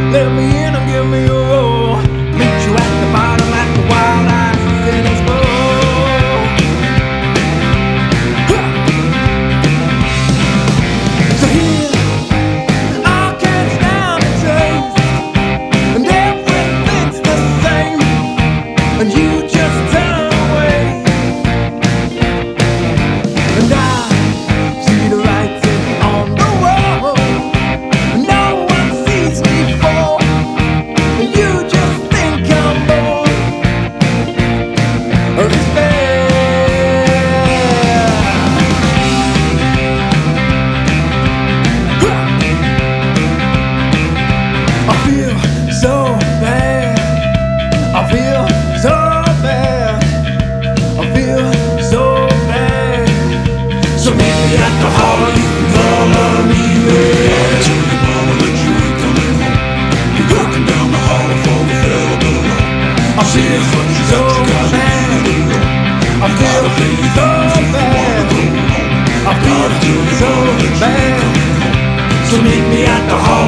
Let me in and give me a roll. Meet you at the bottom like the wild eyes in expo. So here, all cats down the trace, and everything's the same, and you just turn away. And I see the writing on the wall, and no one sees me fall, and you just think I'm bored of despair. I feel so bad. I feel so bad. I feel so bad. So meet me at the hall, you can call on me there. Tell your mama that you ain't coming home. You're walking down the hall for the fella below. I feel so bad. I feel so bad. I feel so bad. So meet me at the hall.